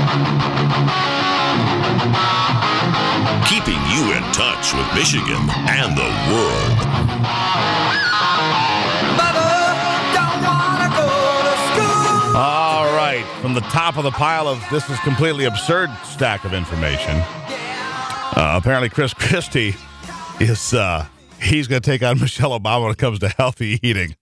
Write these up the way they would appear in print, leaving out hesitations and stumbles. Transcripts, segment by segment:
Keeping you in touch with Michigan and the world. All right, from the top of the pile of this is completely absurd stack of information. Apparently, Chris Christie is he's going to take on Michelle Obama when it comes to healthy eating.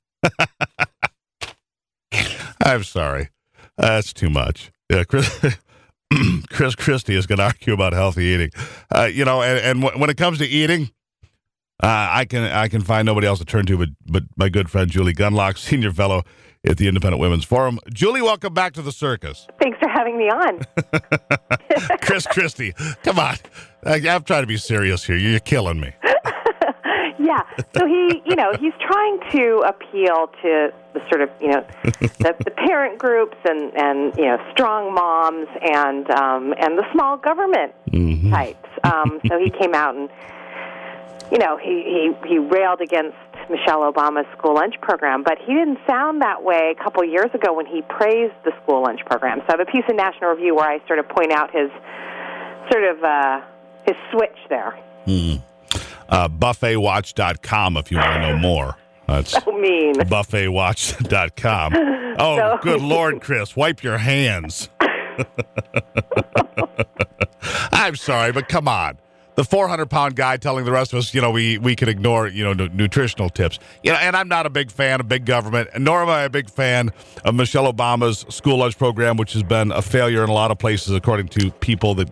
I'm sorry, that's too much. Yeah, Chris Christie is going to argue about healthy eating. And when it comes to eating, I can find nobody else to turn to but my good friend Julie Gunlock, senior fellow at the Independent Women's Forum. Julie, welcome back to the circus. Thanks for having me on. Chris Christie, come on. I'm trying to be serious here. You're killing me. Yeah. So he's trying to appeal to the sort of, the parent groups and strong moms and the small government types. So he came out and, he railed against Michelle Obama's school lunch program, but he didn't sound that way a couple years ago when he praised the school lunch program. So I have a piece in National Review where I sort of point out his switch there. Buffetwatch.com if you want to know more. That's so mean. Buffetwatch.com. Oh, good Lord, Chris, wipe your hands. I'm sorry, but come on. The 400-pound guy telling the rest of us, we can ignore, nutritional tips. And I'm not a big fan of big government, nor am I a big fan of Michelle Obama's school lunch program, which has been a failure in a lot of places, according to people that,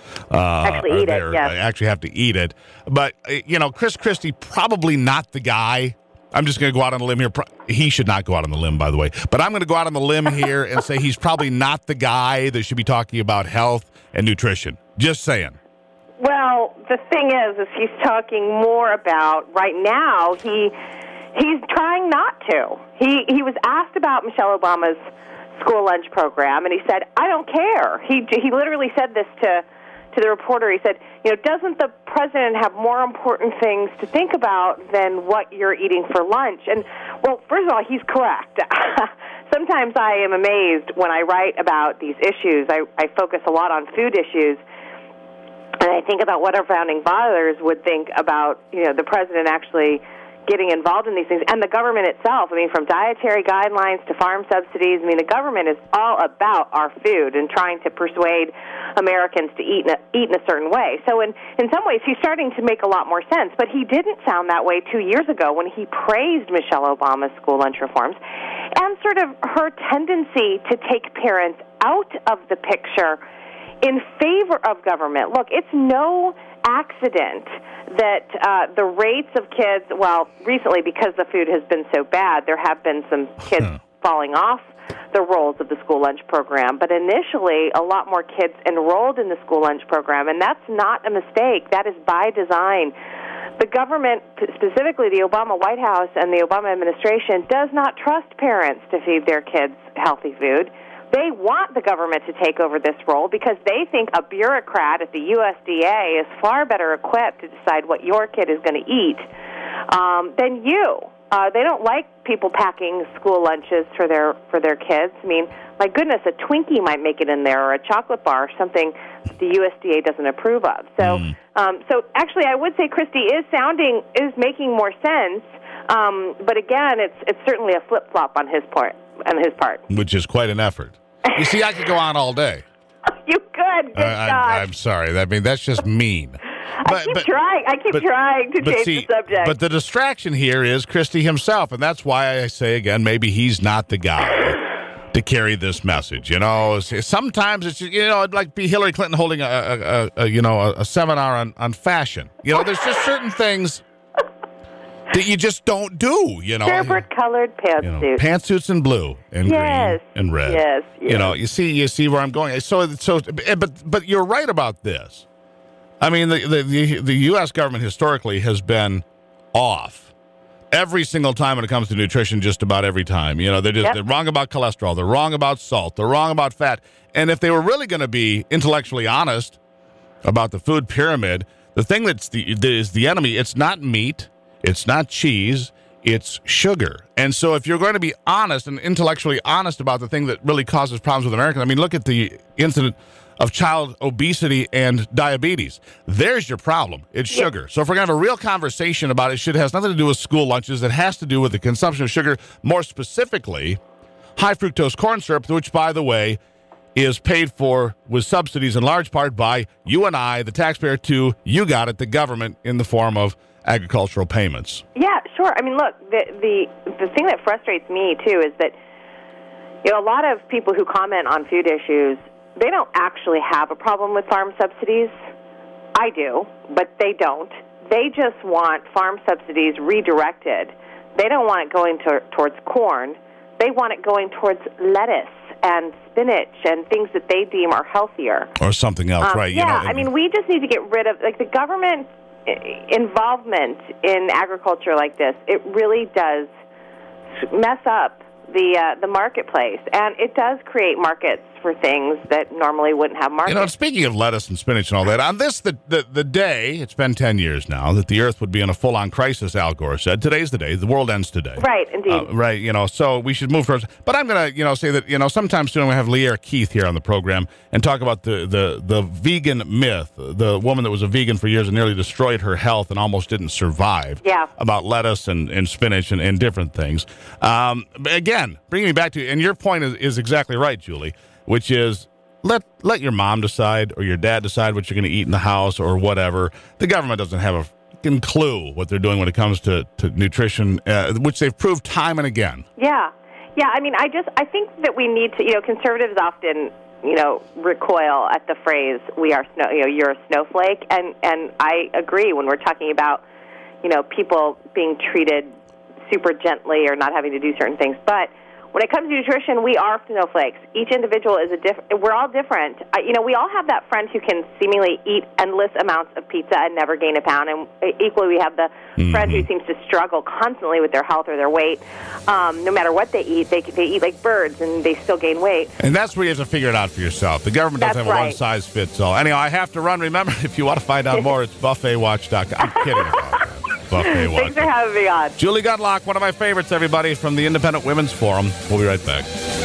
actually have to eat it. But, Chris Christie, probably not the guy. I'm just going to go out on a limb here. He should not go out on the limb, by the way. But I'm going to go out on the limb here and say he's probably not the guy that should be talking about health and nutrition. Just saying. Well, the thing is he's talking more about, right now, he's trying not to. He was asked about Michelle Obama's school lunch program, and he said, I don't care. He literally said this to the reporter. He said, doesn't the president have more important things to think about than what you're eating for lunch? And, well, first of all, he's correct. Sometimes I am amazed when I write about these issues. I focus a lot on food issues. And I think about what our founding fathers would think about, the president actually getting involved in these things, and the government itself. I mean, from dietary guidelines to farm subsidies, the government is all about our food and trying to persuade Americans to eat in a certain way. So in some ways, he's starting to make a lot more sense. But he didn't sound that way 2 years ago when he praised Michelle Obama's school lunch reforms and sort of her tendency to take parents out of the picture in favor of government. Look, it's no accident that the rates of kids, well, recently because the food has been so bad, there have been some kids falling off the rolls of the school lunch program. But initially, a lot more kids enrolled in the school lunch program, and that's not a mistake. That is by design. The government, specifically the Obama White House and the Obama administration, does not trust parents to feed their kids healthy food. They want the government to take over this role because they think a bureaucrat at the USDA is far better equipped to decide what your kid is going to eat than you. They don't like people packing school lunches for their kids. My goodness, a Twinkie might make it in there, or a chocolate bar, or something the USDA doesn't approve of. So, so actually, I would say Christie is making more sense. But again, it's certainly a flip flop on his part. Which is quite an effort. You see, I could go on all day. You could. Good God. I'm sorry. That's just mean. I keep trying to change the subject. But the distraction here is Christie himself, and that's why I say again, maybe he's not the guy to carry this message. Sometimes it's it'd like be Hillary Clinton holding a seminar on fashion. There's just certain things that you just don't do, Sherbet-colored pantsuits. Pantsuits in blue and green and red. Yes. You see where I'm going. But you're right about this. The U.S. government historically has been off every single time when it comes to nutrition. Just about every time, they're wrong about cholesterol. They're wrong about salt. They're wrong about fat. And if they were really going to be intellectually honest about the food pyramid, the thing is the enemy. It's not meat. It's not cheese, it's sugar. And so if you're going to be honest and intellectually honest about the thing that really causes problems with Americans, look at the incident of child obesity and diabetes. There's your problem. It's sugar. So if we're going to have a real conversation about it, it has nothing to do with school lunches. It has to do with the consumption of sugar, more specifically, high fructose corn syrup, which, by the way, is paid for with subsidies in large part by you and I, the taxpayer, to you got it, the government, in the form of agricultural payments. Yeah, sure. I mean, look, the thing that frustrates me, too, is that a lot of people who comment on food issues, they don't actually have a problem with farm subsidies. I do, but they don't. They just want farm subsidies redirected. They don't want it going towards corn. They want it going towards lettuce and spinach and things that they deem are healthier. Or something else, right? Yeah, I mean, we just need to get rid of, the government involvement in agriculture like this. It really does mess up the marketplace, and it does create markets for things that normally wouldn't have markets. Speaking of lettuce and spinach and all that, on this, the day, it's been 10 years now, that the earth would be in a full-on crisis, Al Gore said. Today's the day. The world ends today. Right, indeed. Right, so we should move towards... But I'm going to, say that, sometime soon we have Leah Keith here on the program and talk about the vegan myth, the woman that was a vegan for years and nearly destroyed her health and almost didn't survive. Yeah. About lettuce and spinach and different things. Again, bringing me back to... And your point is exactly right, Julie, which is let your mom decide or your dad decide what you're going to eat in the house or whatever. The government doesn't have a fucking clue what they're doing when it comes to nutrition, which they've proved time and again. Yeah. I mean, I think that we need to, conservatives often, recoil at the phrase, you're a snowflake. And I agree when we're talking about, people being treated super gently or not having to do certain things. But when it comes to nutrition, we are snowflakes. Each individual is we're all different. We all have that friend who can seemingly eat endless amounts of pizza and never gain a pound. And equally, we have the friend who seems to struggle constantly with their health or their weight. No matter what they eat like birds and they still gain weight. And that's where you have to figure it out for yourself. The government doesn't have a one-size-fits-all. Anyhow, I have to run. Remember, if you want to find out more, it's buffetwatch.com. I'm kidding about that. Thanks for having me on. Julie Gundlach, one of my favorites, everybody, from the Independent Women's Forum. We'll be right back.